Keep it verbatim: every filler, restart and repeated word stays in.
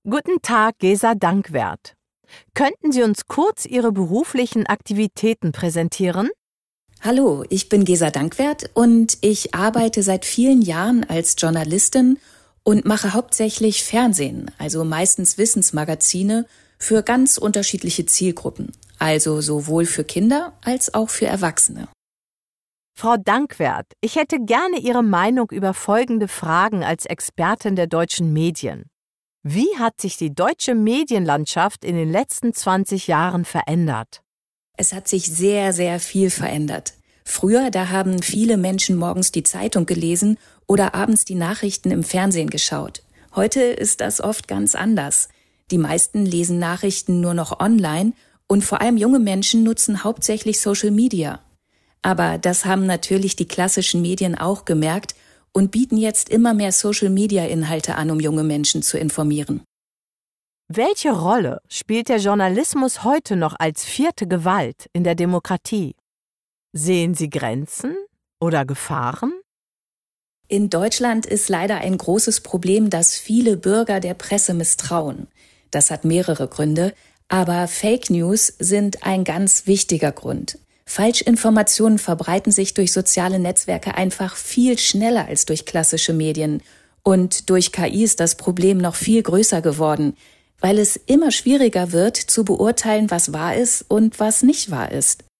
Guten Tag, Gesa Dankwert. Könnten Sie uns kurz Ihre beruflichen Aktivitäten präsentieren? Hallo, ich bin Gesa Dankwert und ich arbeite seit vielen Jahren als Journalistin und mache hauptsächlich Fernsehen, also meistens Wissensmagazine für ganz unterschiedliche Zielgruppen, also sowohl für Kinder als auch für Erwachsene. Frau Dankwert, ich hätte gerne Ihre Meinung über folgende Fragen als Expertin der deutschen Medien. Wie hat sich die deutsche Medienlandschaft in den letzten zwanzig Jahren verändert? Es hat sich sehr, sehr viel verändert. Früher, da haben viele Menschen morgens die Zeitung gelesen oder abends die Nachrichten im Fernsehen geschaut. Heute ist das oft ganz anders. Die meisten lesen Nachrichten nur noch online und vor allem junge Menschen nutzen hauptsächlich Social Media. Aber das haben natürlich die klassischen Medien auch gemerkt und bieten jetzt immer mehr Social-Media-Inhalte an, um junge Menschen zu informieren. Welche Rolle spielt der Journalismus heute noch als vierte Gewalt in der Demokratie? Sehen Sie Grenzen oder Gefahren? In Deutschland ist leider ein großes Problem, dass viele Bürger der Presse misstrauen. Das hat mehrere Gründe, aber Fake News sind ein ganz wichtiger Grund. Falschinformationen verbreiten sich durch soziale Netzwerke einfach viel schneller als durch klassische Medien. Und durch K I ist das Problem noch viel größer geworden, weil es immer schwieriger wird, zu beurteilen, was wahr ist und was nicht wahr ist.